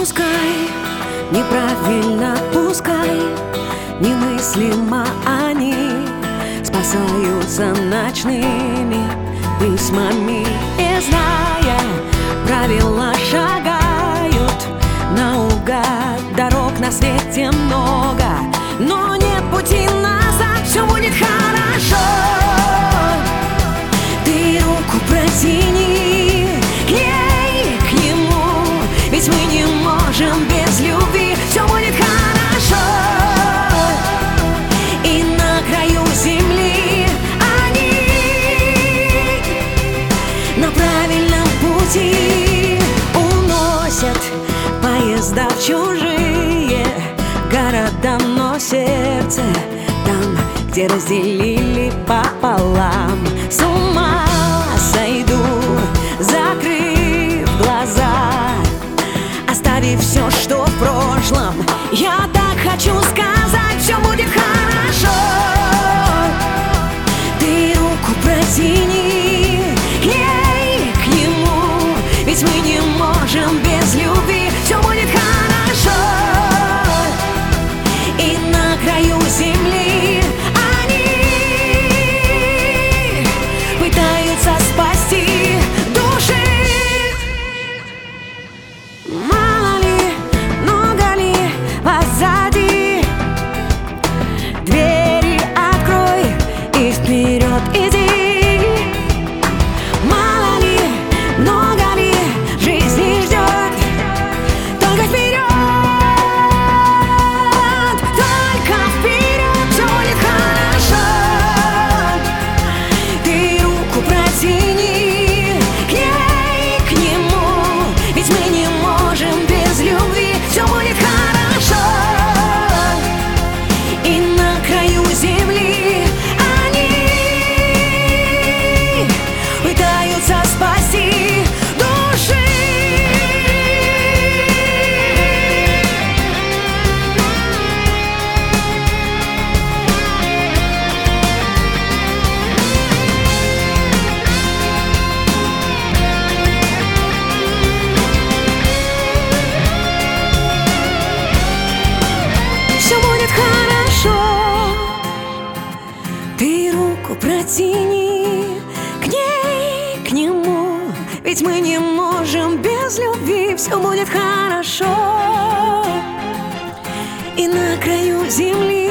пускай, неправильно пускай, немыслимо они спасаются ночными письмами. И зная правила, шагают наугад. Дорог на свете много, но нет пути назад. Все будет хорошо. Ты руку протяни к ней, к нему, ведь мы не можем без любви. Все будет хорошо. И на краю земли они на правильном пути уносят поезда в чужие города, но сердце там, где разделили пополам. С ума сойду, закрыв глаза, оставив все, что в прошлом. Я так хочу сказать, все будет хорошо. Ты руку протяни к ней, к нему, ведь мы не можем без любви. Все будет хорошо. И на краю земли они пытаются спасти души. Мало ли, много ли позади, двери открой и вперед иди. Мало ли, много ли жизни ждет, только вперед, только вперед. Все будет хорошо. Ты руку протяни к ней, к нему, ведь мы не можем без любви. Все будет хорошо. И на краю земли они пытаются спасти души. Все будет хорошо. Ты руку протяни к ней, к нему, ведь мы не можем без любви. Все будет хорошо. И на краю земли